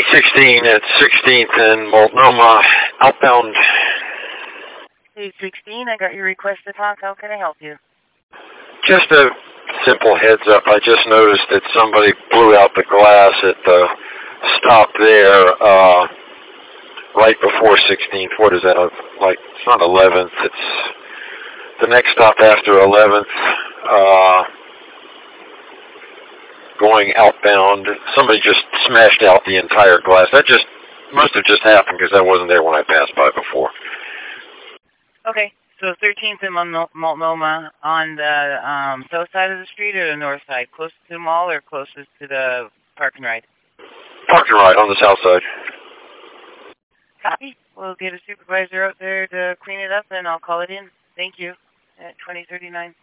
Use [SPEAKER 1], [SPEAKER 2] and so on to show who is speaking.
[SPEAKER 1] 816 at 16th and Multnomah, outbound.
[SPEAKER 2] 816, I got your request to talk. How can I help you?
[SPEAKER 1] Just a simple heads up. I just noticed that somebody blew out the glass at the stop there right before 16th. What is that? Like, it's not 11th. It's the next stop after 11th. Going outbound. Somebody just smashed out the entire glass. That just must have just happened because I wasn't there when I passed by before.
[SPEAKER 2] Okay, so 13th and Multnomah on the south side of the street or the north side? Closest to the mall or closest to the park and ride?
[SPEAKER 1] Park and ride on the south side.
[SPEAKER 2] Copy. We'll get a supervisor out there to clean it up and I'll call it in. Thank you. At 2039.